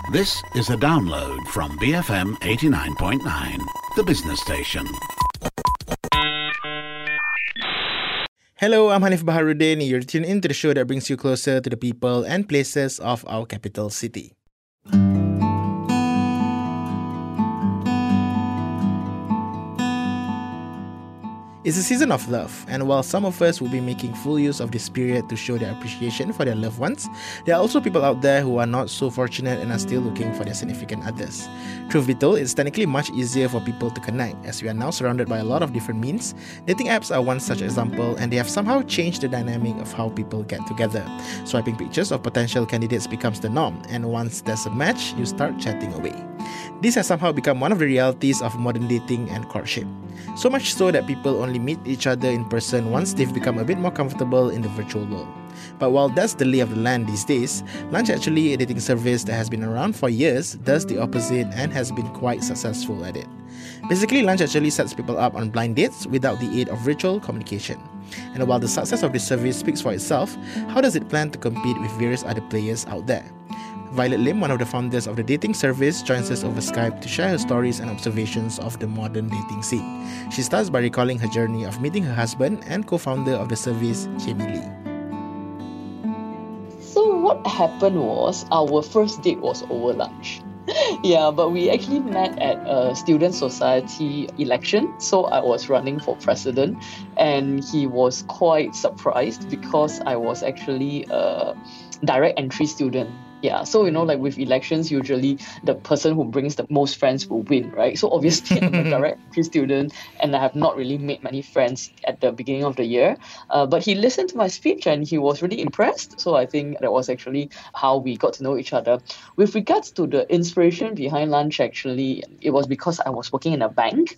This is a download from BFM 89.9, the business station. Hello, I'm Hanif Baharuddin. You're tuned in to the show that brings you closer to the people and places of our capital city. It's a season of love, and while some of us will be making full use of this period to show their appreciation for their loved ones, there are also people out there who are not so fortunate and are still looking for their significant others. Truth be told, it's technically much easier for people to connect, as we are now surrounded by a lot of different means. Dating apps are one such example, and they have somehow changed the dynamic of how people get together. Swiping pictures of potential candidates becomes the norm, and once there's a match, you start chatting away. This has somehow become one of the realities of modern dating and courtship. So much so that people only meet each other in person once they've become a bit more comfortable in the virtual world. But while that's the lay of the land these days, Lunch, actually a dating service that has been around for years, does the opposite and has been quite successful at it. Basically, Lunch actually sets people up on blind dates without the aid of virtual communication. And while the success of this service speaks for itself, how does it plan to compete with various other players out there? Violet Lim, one of the founders of the dating service, joins us over Skype to share her stories and observations of the modern dating scene. She starts by recalling her journey of meeting her husband and co-founder of the service, Jamie Lee. So what happened was our first date was over lunch. Yeah, but we actually met at a student society election. So I was running for president and he was quite surprised because I was actually a direct entry student. Yeah, so like with elections, usually the person who brings the most friends will win, right? So obviously I'm a direct entry student and I have not really made many friends at the beginning of the year. But he listened to my speech and he was really impressed. So I think that was actually how we got to know each other. With regards to the inspiration behind Lunch, actually, it was because I was working in a bank.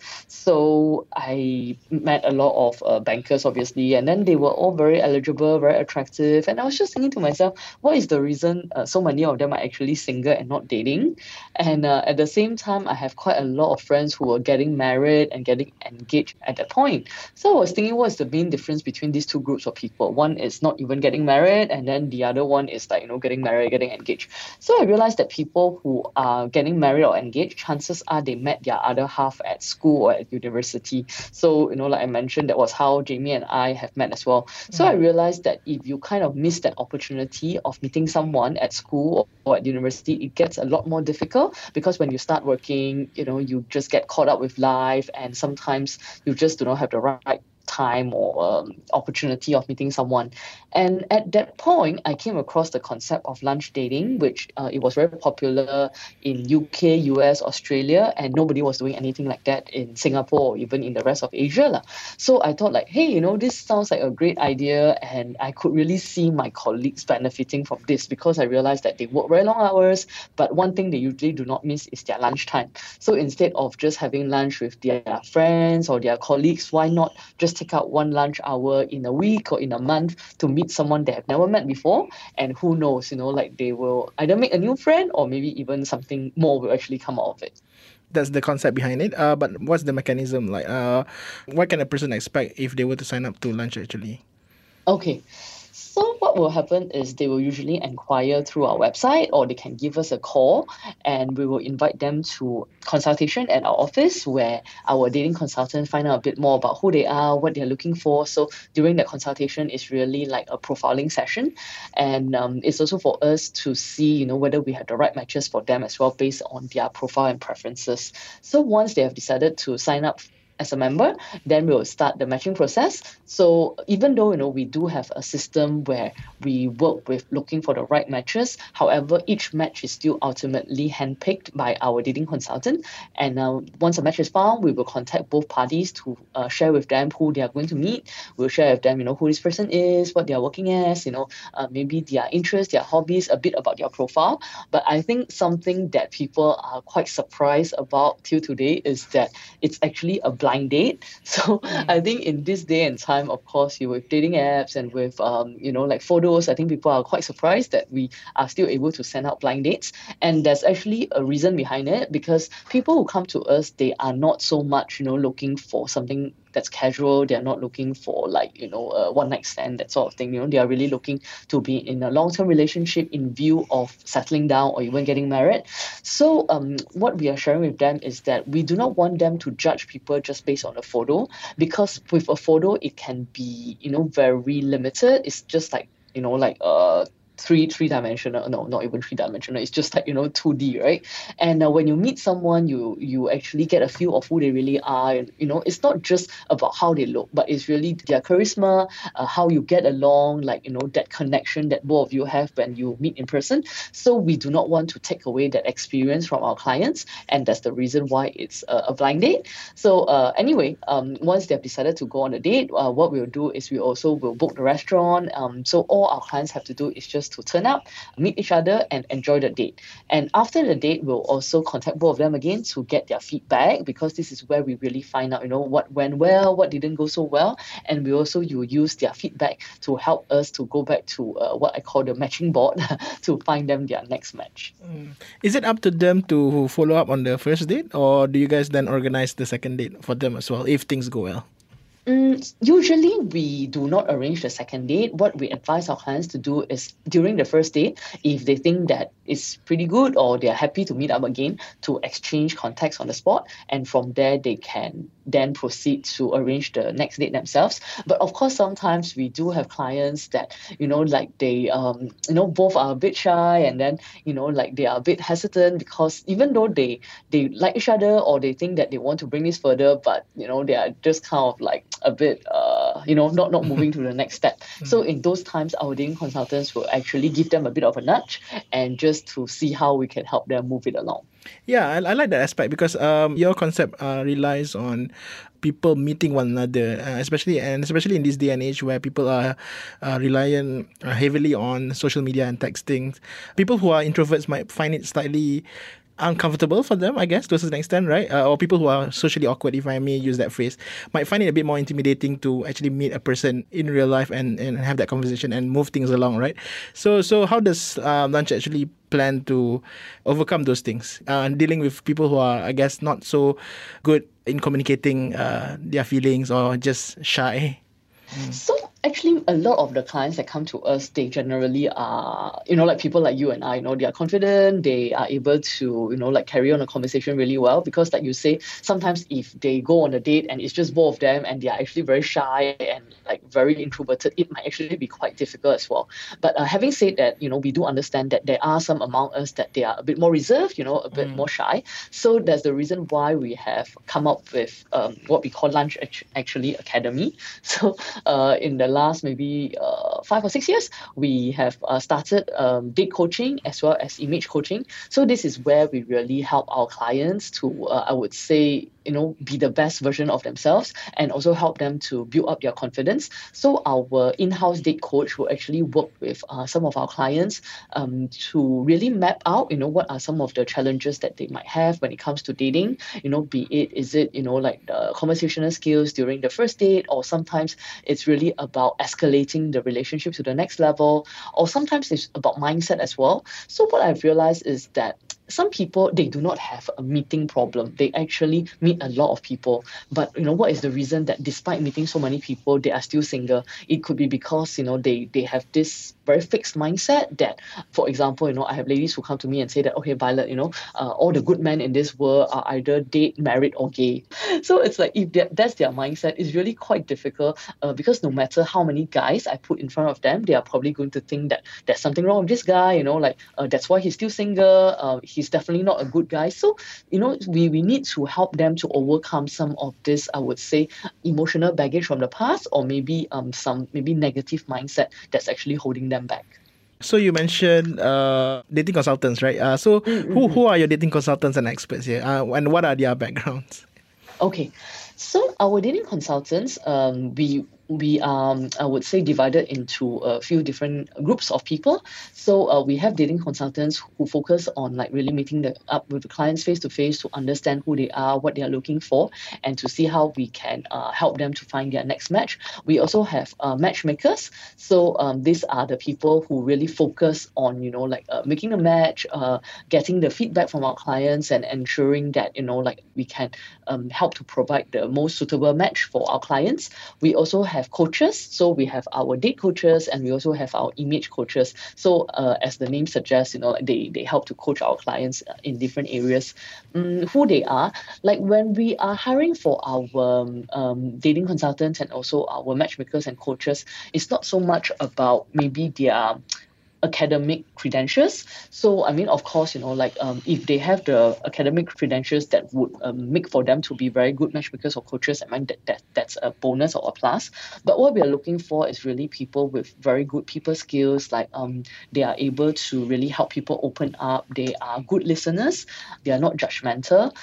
So I met a lot of bankers, obviously, and then they were all very eligible, very attractive. And I was just thinking to myself, what is the reason so many of them are actually single and not dating? And at the same time, I have quite a lot of friends who were getting married and getting engaged at that point. So I was thinking, what's the main difference between these two groups of people? One is not even getting married, and then the other one is getting married, getting engaged. So I realized that people who are getting married or engaged, chances are they met their other half at school or at university. So, like I mentioned, that was how Jamie and I have met as well. So I realized that if you kind of miss that opportunity of meeting someone at school or at university, it gets a lot more difficult because when you start working, you just get caught up with life and sometimes you just do not have the right time or opportunity of meeting someone. And at that point, I came across the concept of lunch dating, which it was very popular in UK, US, Australia, and nobody was doing anything like that in Singapore or even in the rest of Asia. So I thought hey, this sounds like a great idea, and I could really see my colleagues benefiting from this because I realized that they work very long hours, but one thing they usually do not miss is their lunchtime. So instead of just having lunch with their friends or their colleagues, why not just take out one lunch hour in a week or in a month to meet someone they have never met before? And who knows, they will either make a new friend or maybe even something more will actually come out of it. That's the concept behind it. But what's the mechanism like? What can a person expect if they were to sign up to Lunch actually? Okay. So what will happen is they will usually inquire through our website or they can give us a call and we will invite them to consultation at our office where our dating consultant find out a bit more about who they are, what they're looking for. So during the consultation, it's really like a profiling session. And it's also for us to see, whether we have the right matches for them as well based on their profile and preferences. So once they have decided to sign up as a member, then we'll start the matching process. So even though, we do have a system where we work with looking for the right matches, however, each match is still ultimately handpicked by our dating consultant. And once a match is found, we will contact both parties to share with them who they are going to meet. We'll share with them, who this person is, what they are working as, maybe their interests, their hobbies, a bit about their profile. But I think something that people are quite surprised about till today is that it's actually a blind date. So I think in this day and time, of course, with dating apps and with like photos, I think people are quite surprised that we are still able to send out blind dates. And there's actually a reason behind it because people who come to us, they are not so much looking for something that's casual. They're not looking for like, a one night stand, that sort of thing. They are really looking to be in a long-term relationship in view of settling down or even getting married. So what we are sharing with them is that we do not want them to judge people just based on a photo, because with a photo it can be, very limited. It's just like, three-dimensional, no, not even three-dimensional, it's just like 2D, right? And when you meet someone, you actually get a feel of who they really are. And, it's not just about how they look, but it's really their charisma, how you get along, like that connection that both of you have when you meet in person. So we do not want to take away that experience from our clients, and that's the reason why it's a blind date. So anyway, once they've decided to go on a date, what we'll do is we also will book the restaurant. So all our clients have to do is just to turn up, meet each other, and enjoy the date. And after the date, we'll also contact both of them again to get their feedback, because this is where we really find out, what went well, what didn't go so well. And we also use their feedback to help us to go back to what I call the matching board to find them their next match. Is it up to them to follow up on the first date, or do you guys then organize the second date for them as well if things go well? Usually we do not arrange the second date. What we advise our clients to do is during the first date, if they think that it's pretty good or they're happy to meet up again, to exchange contacts on the spot, and from there they can then proceed to arrange the next date themselves. But of course, sometimes we do have clients that like they both are a bit shy, and then like they are a bit hesitant, because even though they like each other, or they think that they want to bring this further, but they are just kind of like a bit not moving to the next step. So in those times, our dating consultants will actually give them a bit of a nudge, and just to see how we can help them move it along. Yeah, I like that aspect, because your concept relies on people meeting one another, especially in this day and age where people are reliant heavily on social media and texting. People who are introverts might find it slightly uncomfortable for them, I guess, to a certain extent, right? Or people who are socially awkward, if I may use that phrase, might find it a bit more intimidating to actually meet a person in real life and have that conversation and move things along, right? So how does Lunch actually plan to overcome those things, dealing with people who are, I guess, not so good in communicating their feelings or just shy? So actually, a lot of the clients that come to us, they generally are, like people like you and I, they are confident, they are able to, like carry on a conversation really well. Because like you say, sometimes if they go on a date and it's just both of them and they are actually very shy and like very introverted, it might actually be quite difficult as well. But having said that, we do understand that there are some among us that they are a bit more reserved, a bit more shy. So that's the reason why we have come up with what we call Lunch actually Academy. So in the last maybe 5 or 6 years, we have started date coaching as well as image coaching. So this is where we really help our clients to, I would say, be the best version of themselves, and also help them to build up their confidence. So our in-house date coach will actually work with some of our clients to really map out, what are some of the challenges that they might have when it comes to dating. Is it like the conversational skills during the first date, or sometimes it's really about escalating the relationship to the next level, or sometimes it's about mindset as well. So what I've realized is that some people, they do not have a meeting problem. They actually meet a lot of people. But, what is the reason that despite meeting so many people, they are still single? It could be because, they have this very fixed mindset that, for example, I have ladies who come to me and say that, okay, Violet, all the good men in this world are either dead, married, or gay. So it's like, if that's their mindset, it's really quite difficult because no matter how many guys I put in front of them, they are probably going to think that there's something wrong with this guy, that's why he's still single. He's definitely not a good guy. So, we need to help them to overcome some of this, I would say, emotional baggage from the past, or maybe some negative mindset that's actually holding them back. So you mentioned dating consultants, right? Who are your dating consultants and experts here? And what are their backgrounds? Okay. So our dating consultants, we we are, I would say, divided into a few different groups of people. So we have dating consultants who focus on like really meeting up with the clients face to face to understand who they are, what they are looking for, and to see how we can help them to find their next match. We also have matchmakers. So these are the people who really focus on, making a match, getting the feedback from our clients, and ensuring that, we can help to provide the most suitable match for our clients. We also have coaches. So we have our date coaches, and we also have our image coaches. So as the name suggests, they help to coach our clients in different areas. Who they are, like when we are hiring for our dating consultants and also our matchmakers and coaches, it's not so much about maybe their academic credentials. So, I mean, of course, if they have the academic credentials that would make for them to be very good matchmakers or coaches, I mean, that's a bonus or a plus. But what we are looking for is really people with very good people skills, like they are able to really help people open up. They are good listeners. They are not judgmental.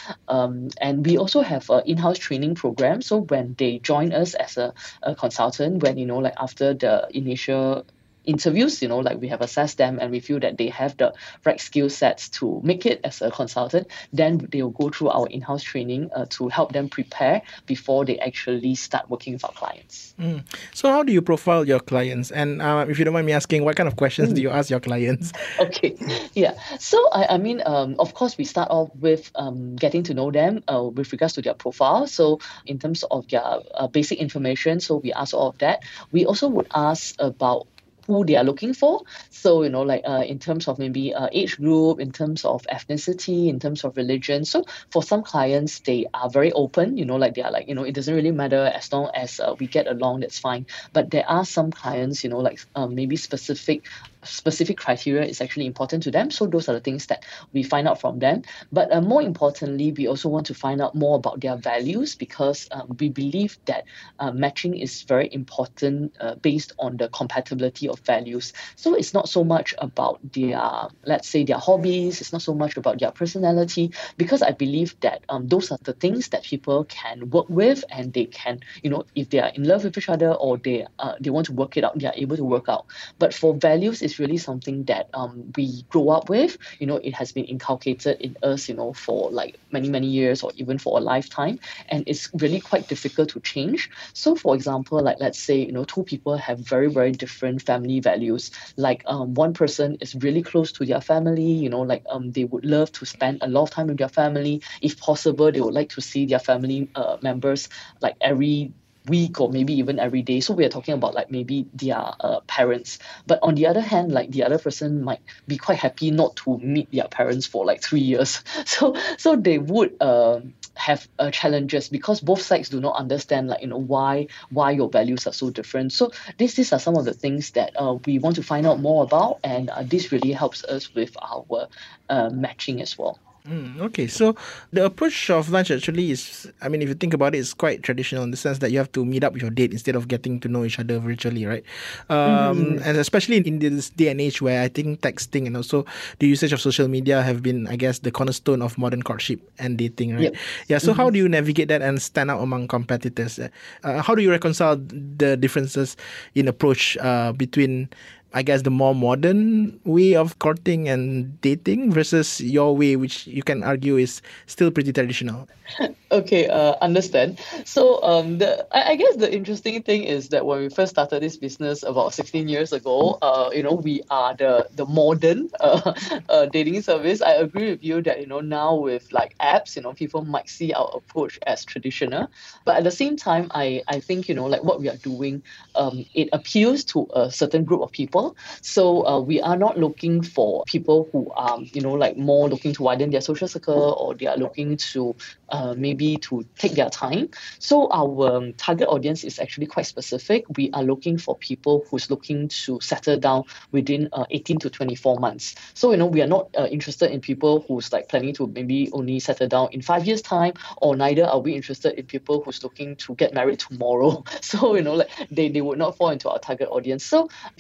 And we also have an in-house training program. So when they join us as a consultant, when, after the initial interviews, we have assessed them and we feel that they have the right skill sets to make it as a consultant, then they will go through our in-house training to help them prepare before they actually start working with our clients. So how do you profile your clients? And if you don't mind me asking, what kind of questions do you ask your clients? Okay, yeah. So, of course, we start off with getting to know them with regards to their profile. So in terms of their basic information, so we ask all of that. We also would ask about who they are looking for. So, in terms of maybe age group, in terms of ethnicity, in terms of religion. So for some clients, they are very open, they are like, it doesn't really matter as long as we get along, that's fine. But there are some clients, maybe specific criteria is actually important to them. So those are the things that we find out from them. But more importantly, we also want to find out more about their values, because we believe that matching is very important based on the compatibility of values. So it's not so much about their, let's say, their hobbies. It's not so much about their personality, because I believe that those are the things that people can work with, and they can, if they are in love with each other or they want to work it out, they are able to work out. But for values, it's really something that we grow up with. It has been inculcated in us, for like many, many years or even for a lifetime. And it's really quite difficult to change. So for example, like let's say, two people have very, very different family values. Like one person is really close to their family, they would love to spend a lot of time with their family. If possible, they would like to see their family members like every week or maybe even every day. So we are talking about like maybe their parents. But on the other hand, like the other person might be quite happy not to meet their parents for like 3 years. So they would have challenges, because both sides do not understand why your values are so different. So these are some of the things that we want to find out more about, and this really helps us with our matching as well. Okay, so the approach of lunch actually is, I mean, if you think about it, it's quite traditional in the sense that you have to meet up with your date instead of getting to know each other virtually, right? And especially in this day and age where I think texting and also the usage of social media have been, I guess, the cornerstone of modern courtship and dating, right? Yep. Yeah, so how do you navigate that and stand out among competitors? How do you reconcile the differences in approach between, I guess, the more modern way of courting and dating versus your way, which you can argue is still pretty traditional? Okay, understand. So I guess the interesting thing is that when we first started this business about 16 years ago, we are the modern dating service. I agree with you that now with like apps, people might see our approach as traditional, but at the same time, I think like what we are doing, it appeals to a certain group of people. So we are not looking for people who are like more looking to widen their social circle, or they are looking to maybe to take their time. So our target audience is actually quite specific. We are looking for people who's looking to settle down within 18 to 24 months. So, we are not interested in people who's like planning to maybe only settle down in 5 years' time, or neither are we interested in people who's looking to get married tomorrow. So, like they would not fall into our target audience. So people come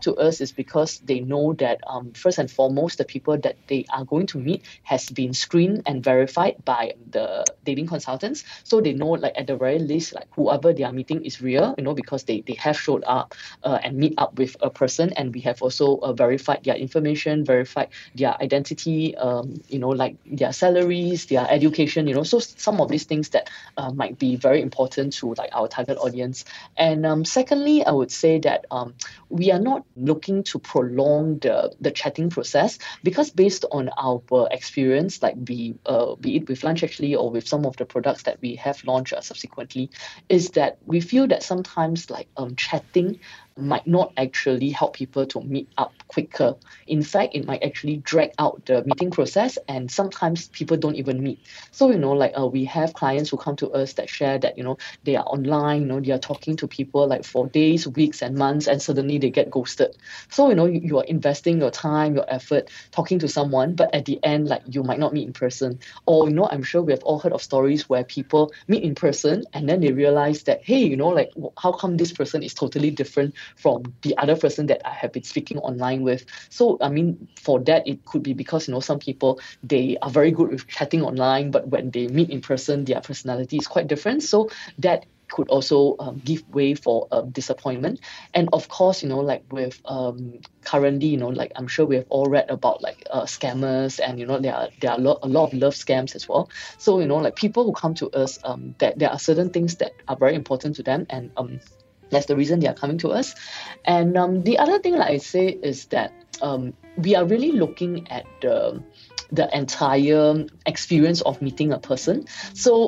to us is because they know that first and foremost, the people that they are going to meet has been screened and verified by the dating consultants. So they know, like, at the very least, like, whoever they are meeting is real, because they have showed up and meet up with a person, and we have also verified their information, verified their identity, like their salaries, their education, so some of these things that might be very important to, like, our target audience. And secondly, I would say that we are not looking to prolong the chatting process, because based on our experience, like be it with Lunch Actually or with some of the products that we have launched subsequently, is that we feel that sometimes, like, chatting might not actually help people to meet up quicker. In fact, it might actually drag out the meeting process, and sometimes people don't even meet. So, we have clients who come to us that share that, they are online, they are talking to people like for days, weeks, and months, and suddenly they get ghosted. So, you are investing your time, your effort, talking to someone, but at the end, like, you might not meet in person. Or, I'm sure we have all heard of stories where people meet in person and then they realize that, hey, like, how come this person is totally different from the other person that I have been speaking online with? So, I mean, for that, it could be because, some people, they are very good with chatting online, but when they meet in person, their personality is quite different. So that could also give way for disappointment. And of course, like, with currently, like, I'm sure we have all read about, like, scammers, and there are a lot of love scams as well. So, like, people who come to us, that there are certain things that are very important to them, and that's the reason they are coming to us. And the other thing, like I say, is that we are really looking at the entire experience of meeting a person. So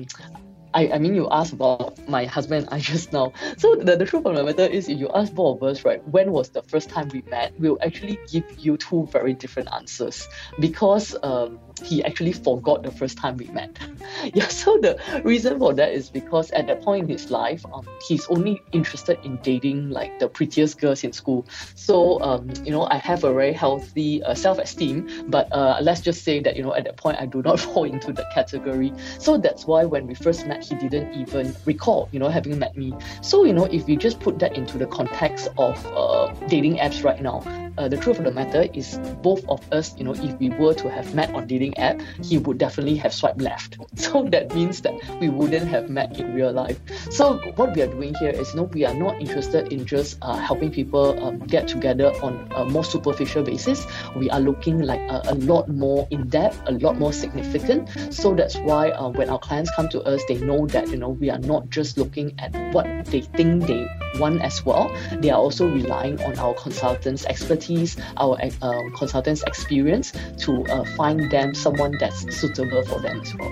I mean, you asked about my husband and I just now. So the truth of the matter is, if you ask both of us, right, when was the first time we met, we'll actually give you two very different answers, because he actually forgot the first time we met. Yeah, so the reason for that is because at that point in his life, he's only interested in dating, like, the prettiest girls in school. So, I have a very healthy self-esteem, but let's just say that, at that point, I do not fall into that category. So that's why when we first met, he didn't even recall, having met me. So, if we just put that into the context of dating apps right now, the truth of the matter is, both of us, if we were to have met on dating app, he would definitely have swiped left. So that means that we wouldn't have met in real life. So what we are doing here is, we are not interested in just helping people get together on a more superficial basis. We are looking, like, a lot more in depth, a lot more significant. So that's why when our clients come to us, they know that, we are not just looking at what they think they want as well. They are also relying on our consultants' expertise, our consultants' experience to find them someone that's suitable for them as well.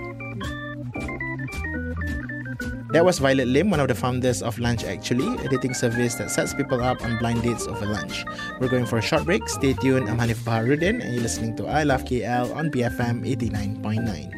That was Violet Lim, one of the founders of Lunch Actually, a dating service that sets people up on blind dates over lunch. We're going for a short break. Stay tuned. I'm Hanif Baharuddin, and you're listening to I Love KL on BFM 89.9.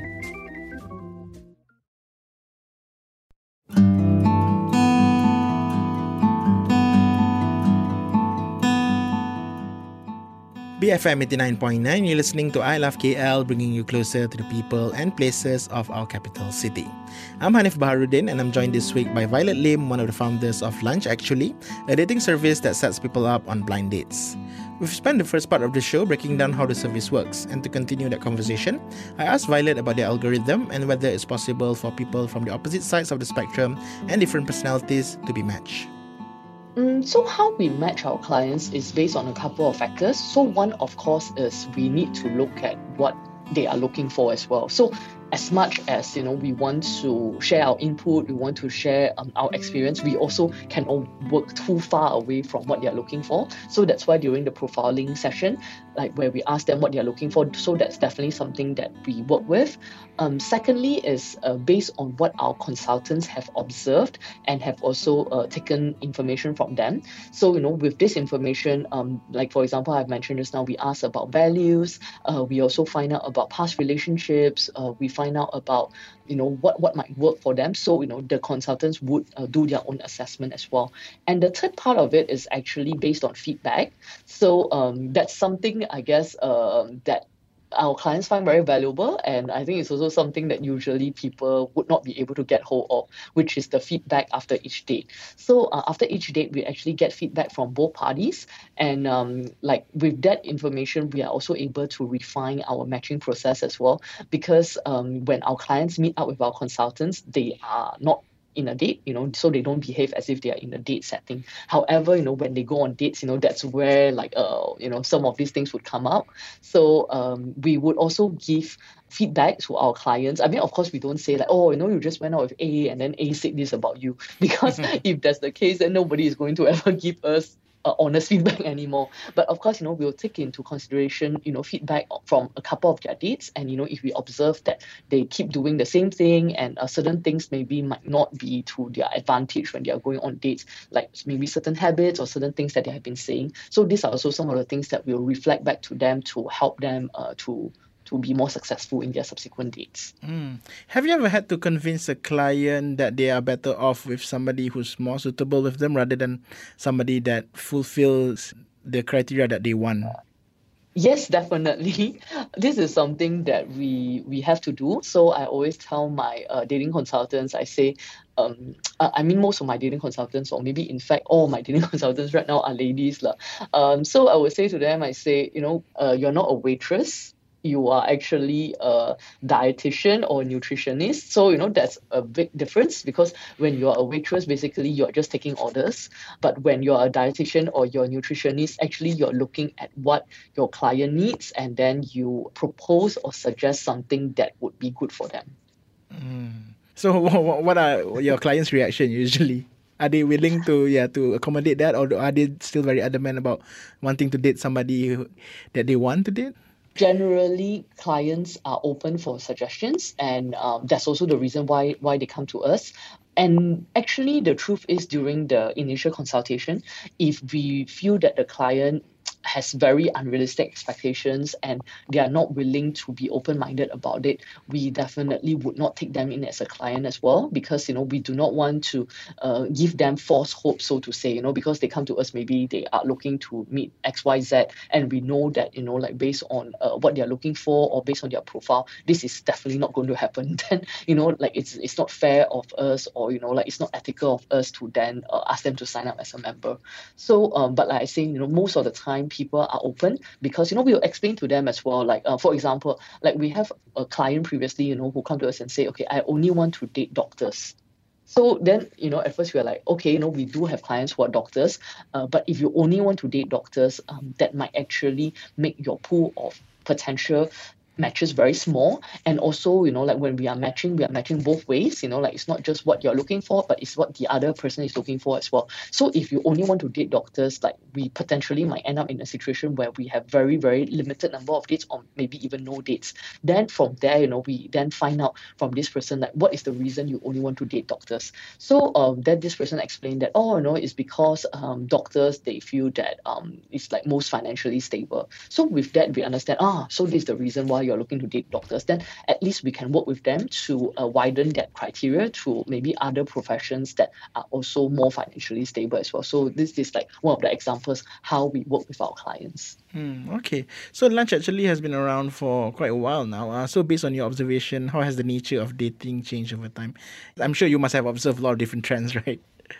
BFM 89.9, you're listening to I Love KL, bringing you closer to the people and places of our capital city. I'm Hanif Baharuddin, and I'm joined this week by Violet Lim, one of the founders of Lunch Actually, a dating service that sets people up on blind dates. We've spent the first part of the show breaking down how the service works, and to continue that conversation, I asked Violet about the algorithm and whether it's possible for people from the opposite sides of the spectrum and different personalities to be matched. So how we match our clients is based on a couple of factors. So one, of course, is we need to look at what they are looking for as well. So as much as, we want to share our input, we want to share our experience, we also cannot work too far away from what they are looking for. So that's why during the profiling session, like, where we ask them what they are looking for, so that's definitely something that we work with. Secondly is based on what our consultants have observed and have also taken information from them. So, with this information, like, for example, I've mentioned just now, we ask about values, we also find out about past relationships, we find out about, what might work for them. So, the consultants would do their own assessment as well. And the third part of it is actually based on feedback. So that's something, I guess, that our clients find very valuable, and I think it's also something that usually people would not be able to get hold of, which is the feedback after each date. So after each date, we actually get feedback from both parties, and like with that information, we are also able to refine our matching process as well, because when our clients meet up with our consultants, they are not in a date, so they don't behave as if they are in a date setting. However, when they go on dates, that's where like some of these things would come up. So we would also give feedback to our clients. I mean, of course, we don't say like, oh, you just went out with A and then A said this about you, because if that's the case, then nobody is going to ever give us honest feedback anymore. But of course, we'll take into consideration, feedback from a couple of their dates. And, if we observe that they keep doing the same thing and certain things maybe might not be to their advantage when they are going on dates, like maybe certain habits or certain things that they have been saying. So these are also some of the things that we'll reflect back to them to help them to be more successful in their subsequent dates. Have you ever had to convince a client that they are better off with somebody who's more suitable with them rather than somebody that fulfills the criteria that they want? Yes, definitely. This is something that we have to do. So I always tell my dating consultants, I say, I mean, most of my dating consultants, or maybe in fact, all my dating consultants right now are ladies. So I would say to them, I say, you're not a waitress. You are actually a dietitian or a nutritionist. So, that's a big difference, because when you're a waitress, basically you're just taking orders. But when you're a dietitian or you're a nutritionist, actually you're looking at what your client needs, and then you propose or suggest something that would be good for them. So what are your clients' reaction usually? Are they willing to accommodate that, or are they still very adamant about wanting to date somebody that they want to date? Generally, clients are open for suggestions, and that's also the reason why they come to us. And actually, the truth is, during the initial consultation, if we feel that the client has very unrealistic expectations and they are not willing to be open-minded about it, we definitely would not take them in as a client as well, because we do not want to give them false hope, so to say, because they come to us, maybe they are looking to meet XYZ, and we know that like based on what they're looking for or based on their profile, this is definitely not going to happen. Then like it's not fair of us, or like it's not ethical of us to then ask them to sign up as a member. So but like I say, most of the time people are open, because we'll explain to them as well, like for example, like we have a client previously who come to us and say, okay, I only want to date doctors. So then, at first we are like, okay, we do have clients who are doctors, but if you only want to date doctors, that might actually make your pool of potential matches very small. And also, like when we are matching both ways, like it's not just what you're looking for, but it's what the other person is looking for as well. So if you only want to date doctors, like we potentially might end up in a situation where we have very, very limited number of dates, or maybe even no dates. Then from there, we then find out from this person, like, what is the reason you only want to date doctors? So then this person explained that, it's because doctors, they feel that it's like most financially stable. So with that, we understand, so this is the reason why you're looking to date doctors. Then at least we can work with them to widen that criteria to maybe other professions that are also more financially stable as well. So this is like one of the examples how we work with our clients. Okay. So Lunch actually has been around for quite a while now. So based on your observation, how has the nature of dating changed over time? I'm sure you must have observed a lot of different trends, right?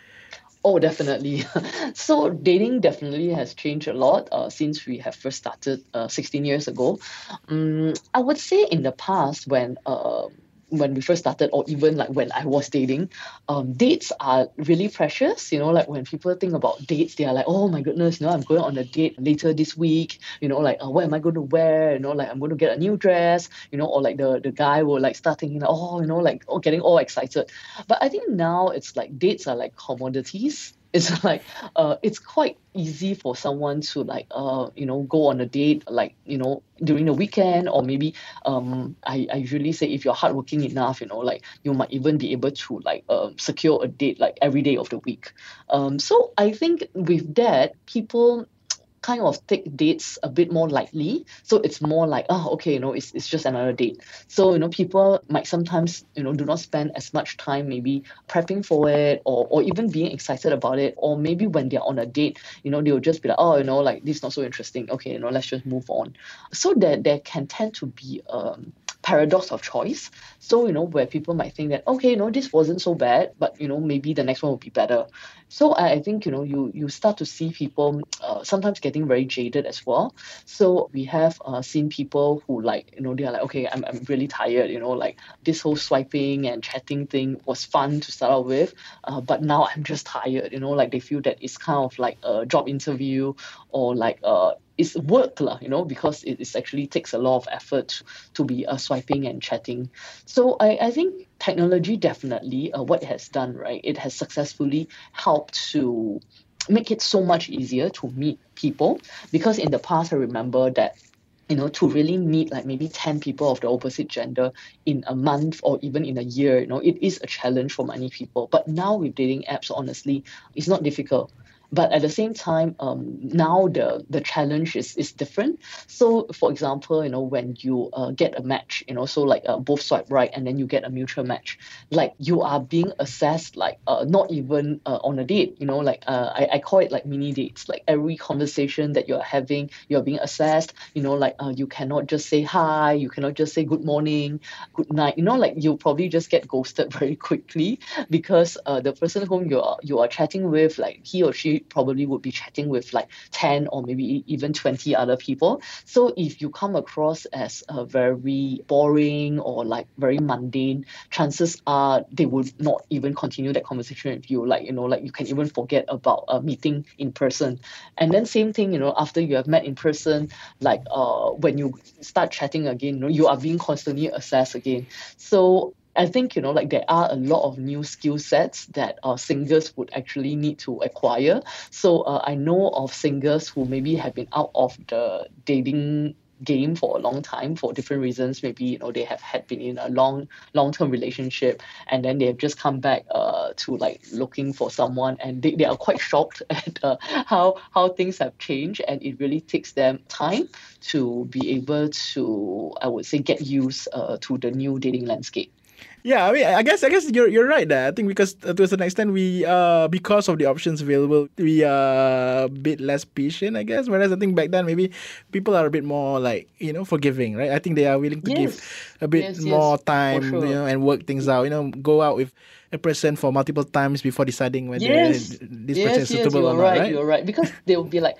Oh, definitely. So dating definitely has changed a lot since we have first started 16 years ago. I would say in the past, when we first started, or even like when I was dating, dates are really precious. Like when people think about dates, they are like, oh my goodness, I'm going on a date later this week. Like what am I going to wear? Like I'm going to get a new dress. Or like the guy will like start thinking, getting all excited. But I think now it's like dates are like commodities. It's like it's quite easy for someone to like go on a date, like during the weekend, or maybe I usually say, if you're hardworking enough, like you might even be able to like secure a date like every day of the week. So I think with that, people kind of take dates a bit more lightly. So it's more like, oh, okay, it's just another date. So, people might sometimes, do not spend as much time maybe prepping for it, or even being excited about it. Or maybe when they're on a date, they'll just be like, oh, like this is not so interesting. Okay, let's just move on. So there can tend to be paradox of choice. So, where people might think that, okay, this wasn't so bad, but, maybe the next one will be better. So I think, you start to see people sometimes getting very jaded as well. So we have seen people who like, they're like, okay, I'm really tired, like this whole swiping and chatting thing was fun to start out with, but now I'm just tired, like they feel that it's kind of like a job interview, or like it's work, because it actually takes a lot of effort to be swiping and chatting. So I think technology definitely, what it has done, right, it has successfully helped to make it so much easier to meet people. Because in the past, I remember that to really meet like maybe 10 people of the opposite gender in a month or even in a year, it is a challenge for many people. But now with dating apps, honestly, it's not difficult. But at the same time, now the challenge is different. So, for example, when you get a match, so like both swipe right and then you get a mutual match, like you are being assessed like not even on a date, like I call it like mini dates. Like every conversation that you're having, you're being assessed, like you cannot just say hi, you cannot just say good morning, good night, like you'll probably just get ghosted very quickly, because the person whom you are chatting with, like he or she probably would be chatting with like 10 or maybe even 20 other people. So if you come across as very boring or like very mundane, chances are they would not even continue that conversation with you. Like, like you can even forget about meeting in person. And then same thing, after you have met in person, like when you start chatting again, you are being constantly assessed again. So I think, like there are a lot of new skill sets that singles would actually need to acquire. So I know of singles who maybe have been out of the dating game for a long time for different reasons. Maybe, they have had been in a long-term relationship, and then they have just come back to like looking for someone, and they are quite shocked at how things have changed, and it really takes them time to be able to, I would say, get used to the new dating landscape. Yeah, I mean, I guess you're right there. I think because to a certain extent we because of the options available, we are a bit less patient, I guess. Whereas I think back then maybe people are a bit more like, forgiving, right? I think they are willing to give a bit more time, for sure. and work things out. Go out with a person for multiple times before deciding whether this person is suitable or not, right? You're right. Because they will be like,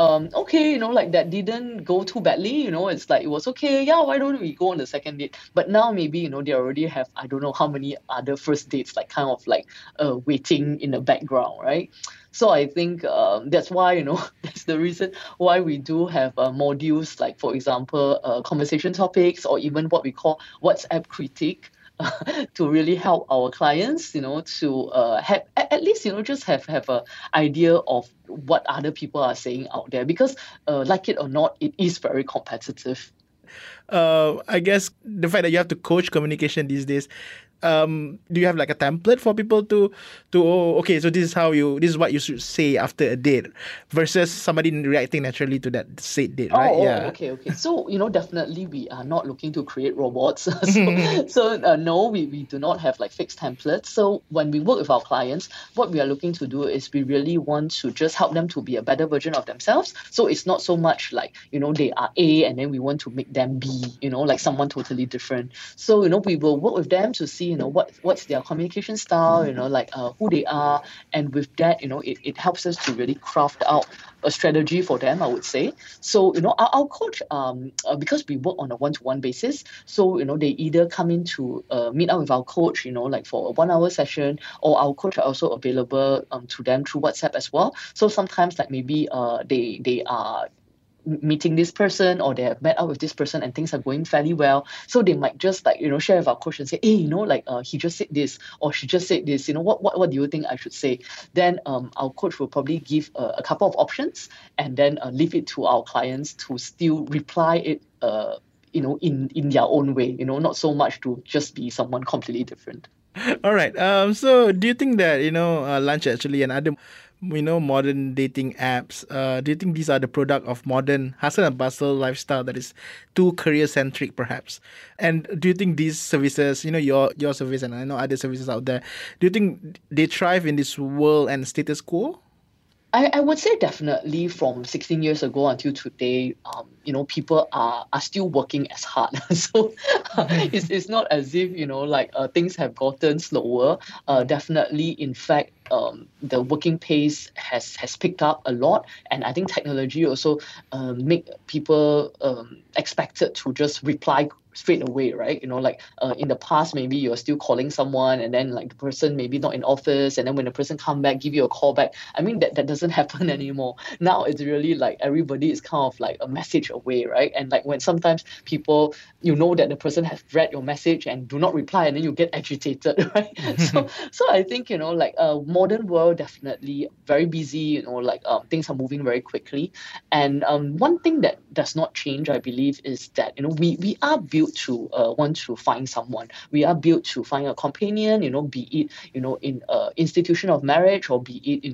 okay, like that didn't go too badly, it's like it was okay, yeah, why don't we go on the second date? But now maybe, they already have, I don't know how many other first dates, like kind of like waiting in the background, right? So I think that's why, that's the reason why we do have modules like, for example, conversation topics, or even what we call WhatsApp critique, to really help our clients, to have at least, just have a idea of what other people are saying out there. Because like it or not, it is very competitive. I guess the fact that you have to coach communication these days, do you have like a template for people to okay, so this is what you should say after a date, versus somebody reacting naturally to that said date, right? Okay. So, definitely we are not looking to create robots. So no, we do not have like fixed templates. So when we work with our clients, what we are looking to do is we really want to just help them to be a better version of themselves. So it's not so much like, they are A and then we want to make them B, like someone totally different. So, we will work with them to see, what's their communication style, like who they are. And with that, it helps us to really craft out a strategy for them, I would say. So, our coach, because we work on a one-to-one basis, so, they either come in to meet up with our coach, like for a 1 hour session, or our coach are also available to them through WhatsApp as well. So sometimes like maybe they are meeting this person, or they have met up with this person and things are going fairly well. So they might just like, share with our coach and say, hey, like he just said this or she just said this, what do you think I should say? Then our coach will probably give a couple of options, and then leave it to our clients to still reply it in their own way, not so much to just be someone completely different. All right. So do you think that, lunch actually and other modern dating apps. Do you think these are the product of modern hustle and bustle lifestyle that is too career centric, perhaps? And do you think these services, your service and I know other services out there, do you think they thrive in this world and status quo? I would say definitely from 16 years ago until today, people are still working as hard. So it's not as if, things have gotten slower. Definitely, in fact, the working pace has picked up a lot. And I think technology also make people expected to just reply straight away, right? In the past, maybe you're still calling someone and then like the person maybe not in office, and then when the person come back, give you a call back. I mean, that doesn't happen anymore. Now it's really like everybody is kind of like a message away, right? And like when sometimes people, that the person has read your message and do not reply, and then you get agitated, right? So I think, modern world definitely very busy, things are moving very quickly. And one thing that does not change, I believe, is that, we are built to want to find someone. We are built to find a companion, be it, in institution of marriage, or be it,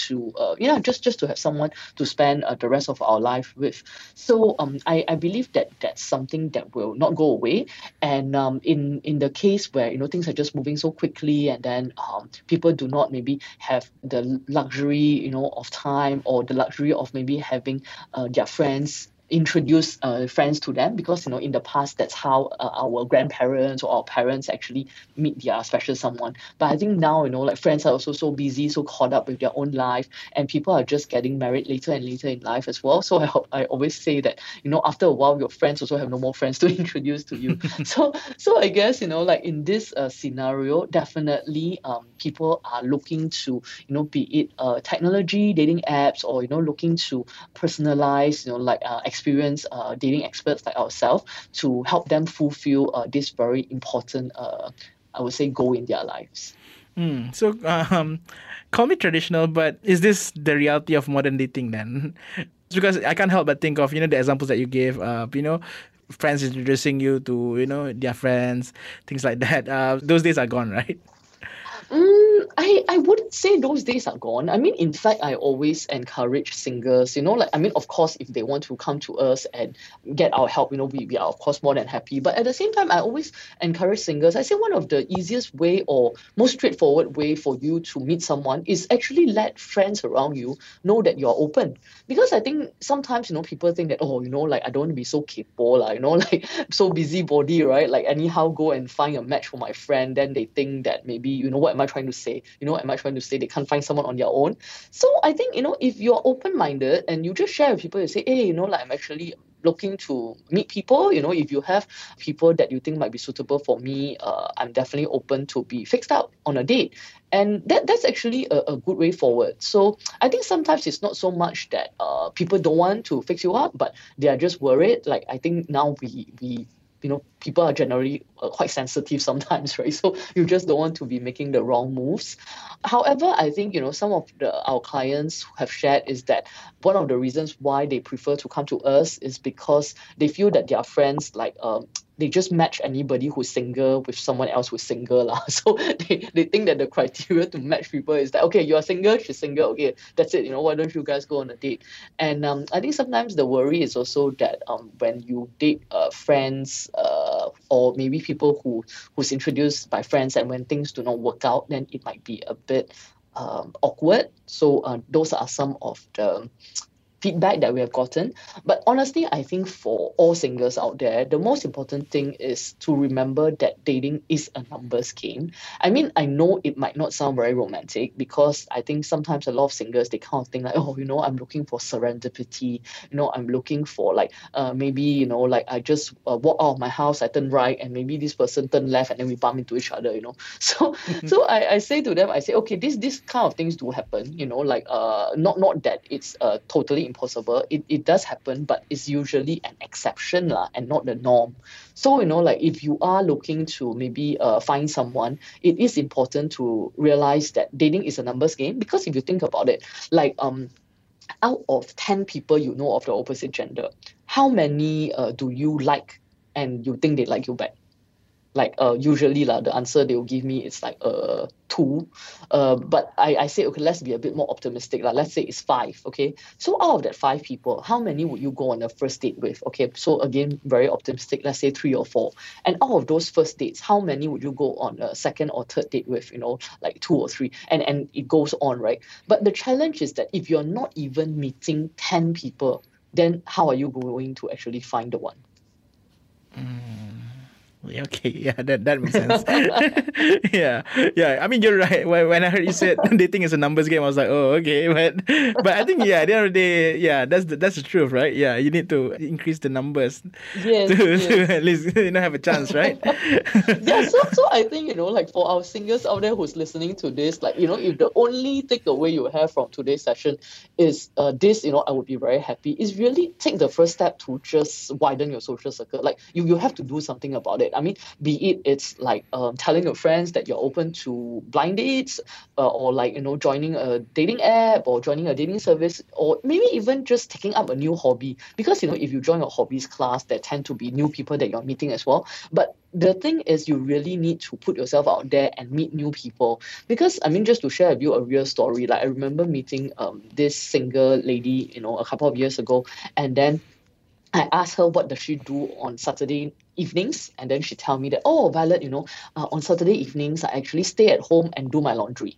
just to have someone to spend the rest of our life with. So I believe that that's something that will not go away. And in the case where, things are just moving so quickly, and then people do not maybe have the luxury, of time, or the luxury of maybe having their friends introduce friends to them, because in the past that's how our grandparents or our parents actually meet their special someone. But I think now friends are also so busy, so caught up with their own life, and people are just getting married later and later in life as well. So I always say that after a while your friends also have no more friends to introduce to you. so I guess in this scenario, definitely people are looking to be it technology, dating apps, or looking to personalize experienced dating experts like ourselves to help them fulfill this very important, I would say, goal in their lives. So, call me traditional, but is this the reality of modern dating then? Because I can't help but think of, the examples that you gave, friends introducing you to, their friends, things like that. Those days are gone, right? I wouldn't say those days are gone. I mean, in fact, I always encourage singles, of course, if they want to come to us and get our help, we are, of course, more than happy. But at the same time, I always encourage singles. I say one of the easiest way or most straightforward way for you to meet someone is actually let friends around you know that you're open. Because I think sometimes, people think that, I don't want to be so capable, so busybody, right? Like anyhow go and find a match for my friend. Then they think that maybe, what am I trying to say? Am I trying to say they can't find someone on their own? So I think, if you're open-minded and you just share with people, you say, hey, I'm actually looking to meet people. If you have people that you think might be suitable for me, I'm definitely open to be fixed out on a date. And that's actually a good way forward. So I think sometimes it's not so much that people don't want to fix you up, but they are just worried. Like I think now we people are generally quite sensitive sometimes, right? So you just don't want to be making the wrong moves. However, I think, some of our clients have shared is that one of the reasons why they prefer to come to us is because they feel that their friends, they just match anybody who's single with someone else who's single. So they think that the criteria to match people is that, okay, you're single, she's single, okay, that's it. Why don't you guys go on a date? And I think sometimes the worry is also that when you date friends or maybe people who's introduced by friends, and when things do not work out, then it might be a bit awkward. So those are some of the feedback that we have gotten. But honestly, I think for all singles out there, the most important thing is to remember that dating is a numbers game. I mean, I know it might not sound very romantic, because I think sometimes a lot of singles, they kind of think like, I'm looking for serendipity. I'm looking for maybe, I just walk out of my house, I turn right, and maybe this person turn left, and then we bump into each other, So I say to them, okay, this kind of things do happen, not that it's totally impossible. It does happen, but it's usually an exception and not the norm. So, if you are looking to maybe find someone, it is important to realize that dating is a numbers game. Because if you think about it, out of 10 people of the opposite gender, how many do you like and you think they like you back? Like usually the answer they will give me is like 2. But I say, okay, let's be a bit more optimistic. Let's say it's 5, okay? So out of that 5 people, how many would you go on a first date with? Okay, so again, very optimistic, let's say 3 or 4. And out of those first dates, how many would you go on a second or third date with, like 2 or 3? And it goes on, right? But the challenge is that if you're not even meeting 10 people, then how are you going to actually find the one? Okay, yeah, that makes sense. yeah. I mean, you're right. When I heard you said dating is a numbers game, I was like, oh, okay. But I think, at the end of the day, that's the truth, right? Yeah, you need to increase the numbers yes. to at least have a chance, right? Yeah, so I think, like for our singles out there who's listening to this, like, if the only takeaway you have from today's session is this, I would be very happy, is really take the first step to just widen your social circle. Like, you have to do something about it. I mean, be it's like telling your friends that you're open to blind dates, or like, joining a dating app or joining a dating service, or maybe even just taking up a new hobby. Because, if you join a hobbies class, there tend to be new people that you're meeting as well. But the thing is, you really need to put yourself out there and meet new people. Because, I mean, just to share with you a real story, like I remember meeting this single lady, a couple of years ago, and then I asked her what does she do on Saturday evenings, and then she tell me that, oh, Violet, on Saturday evenings I actually stay at home and do my laundry.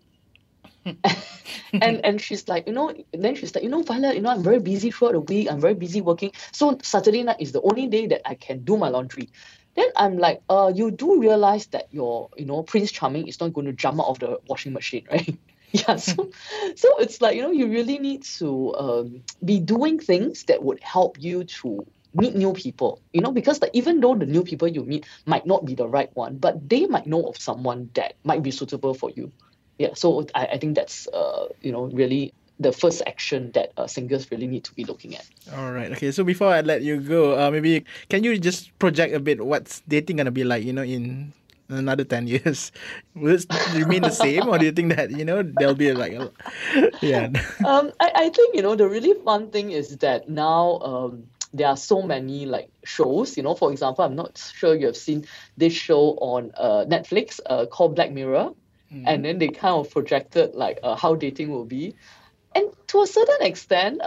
and she's like, then she's like, Violet, I'm very busy throughout the week, I'm very busy working, so Saturday night is the only day that I can do my laundry. Then I'm like, you do realize that your, Prince Charming is not going to jump out of the washing machine, right? Yeah, so it's like, you really need to be doing things that would help you to meet new people, because like, even though the new people you meet might not be the right one, but they might know of someone that might be suitable for you. Yeah, so I think that's, really the first action that singles really need to be looking at. All right. Okay. So before I let you go, maybe can you just project a bit what's dating gonna be like, in another 10 years? Will it remain the same, or do you think that, there'll be like yeah. I think, the really fun thing is that now there are so many like shows, for example, I'm not sure you have seen this show on Netflix called Black Mirror. And then they kind of projected like how dating will be. And to a certain extent,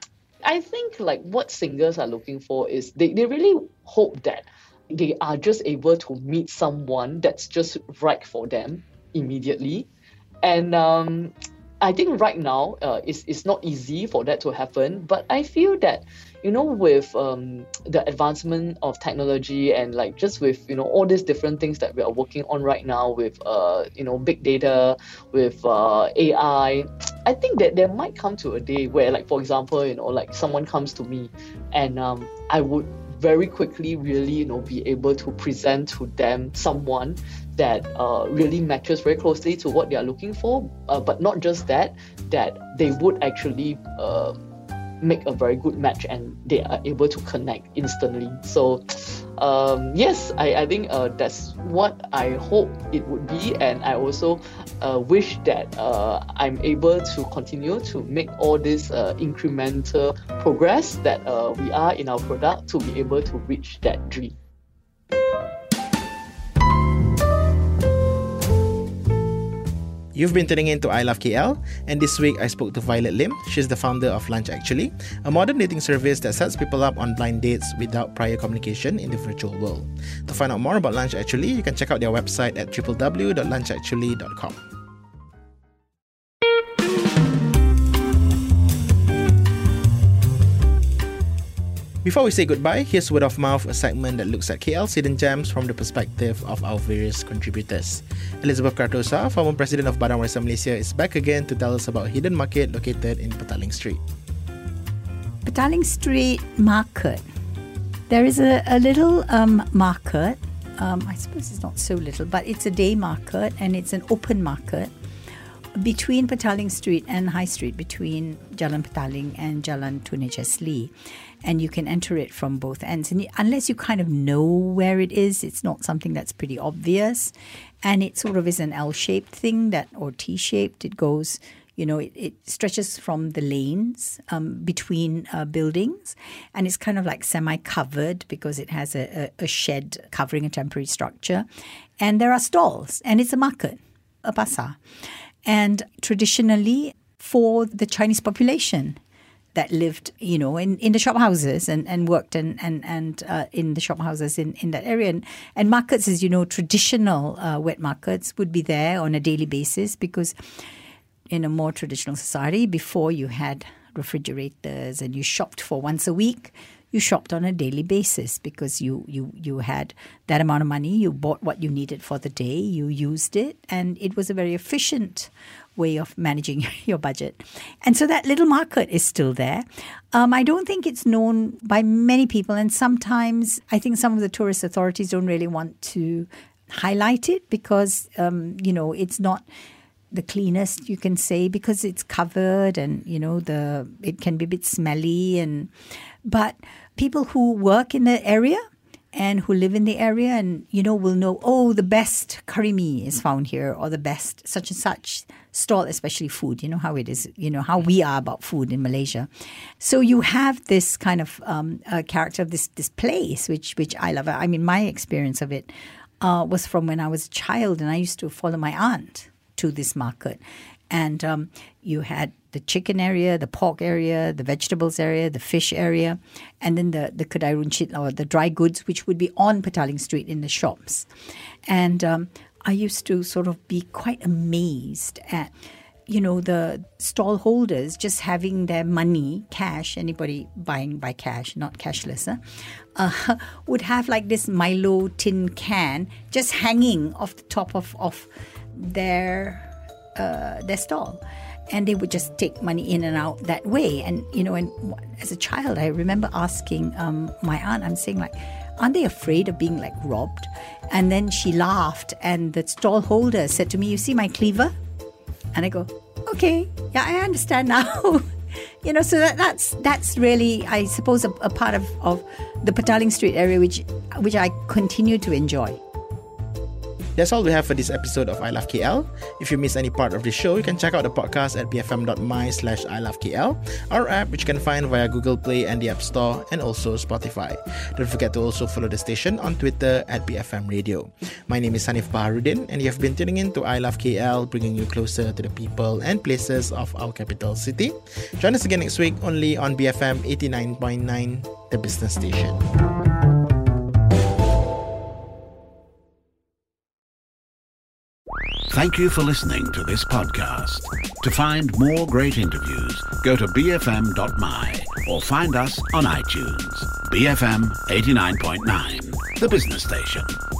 I think like what singles are looking for is they really hope that they are just able to meet someone that's just right for them immediately. And I think right now it's not easy for that to happen. But I feel that, with the advancement of technology and like just with, all these different things that we are working on right now with, big data, with AI, I think that there might come to a day where, like, for example, like someone comes to me and I would very quickly really, be able to present to them someone that really matches very closely to what they are looking for. But not just that they would actually make a very good match and they are able to connect instantly. So yes, I think that's what I hope it would be, and I also wish that I'm able to continue to make all this incremental progress that we are in our product to be able to reach that dream. You've been tuning in to I Love KL, and this week I spoke to Violet Lim. She's the founder of Lunch Actually, a modern dating service that sets people up on blind dates without prior communication in the virtual world. To find out more about Lunch Actually, you can check out their website at www.lunchactually.com. Before we say goodbye, here's Word of Mouth, a segment that looks at KL's hidden gems from the perspective of our various contributors. Elizabeth Cardosa, former president of Badan Warisan Malaysia, is back again to tell us about Hidden Market located in Petaling Street. Petaling Street Market. There is a little market. I suppose it's not so little, but it's a day market and it's an open market between Petaling Street and High Street, between Jalan Petaling and Jalan Tun Lee. And you can enter it from both ends. And unless you kind of know where it is, it's not something that's pretty obvious. And it sort of is an L-shaped thing or T-shaped. It goes, It stretches from the lanes between buildings, and it's kind of like semi-covered because it has a shed covering a temporary structure. And there are stalls, and it's a market, a pasar. And traditionally, for the Chinese population that lived, in the shop houses and worked and in the shop houses in that area. And markets, as you know, traditional wet markets would be there on a daily basis, because in a more traditional society, before you had refrigerators and you shopped for once a week, you shopped on a daily basis because you had that amount of money. You bought what you needed for the day. You used it, and it was a very efficient way of managing your budget. And so that little market is still there. I don't think it's known by many people, and sometimes I think some of the tourist authorities don't really want to highlight it because, it's not the cleanest, you can say, because it's covered and, it can be a bit smelly. But people who work in the area and who live in the area and, will know, the best curry mee is found here, or the best such and such stall, especially food. You know how it is, how we are about food in Malaysia. So you have this kind of character of this place, which I love. I mean, my experience of it was from when I was a child, and I used to follow my aunt to this market. And you had the chicken area, the pork area, the vegetables area, the fish area, and then the kedai runcit, or the dry goods, which would be on Petaling Street in the shops. And I used to sort of be quite amazed at, the stall holders just having their money, cash, anybody buying by cash, not cashless, would have like this Milo tin can just hanging off the top of their stall, and they would just take money in and out that way. And and as a child, I remember asking my aunt, I'm saying like, aren't they afraid of being like robbed? And then she laughed, and the stall holder said to me, "You see my cleaver?" And I go, "Okay, yeah, I understand now." So that's really, I suppose, a part of the Petaling Street area which I continue to enjoy. That's all we have for this episode of I Love KL. If you miss any part of the show, you can check out the podcast at bfm.my/ilovekl, our app, which you can find via Google Play and the App Store, and also Spotify. Don't forget to also follow the station on Twitter at BFM Radio. My name is Hanif Baharudin, and you have been tuning in to I Love KL, bringing you closer to the people and places of our capital city. Join us again next week only on BFM 89.9, the business station. Thank you for listening to this podcast. To find more great interviews, go to bfm.my or find us on iTunes. BFM 89.9, the business station.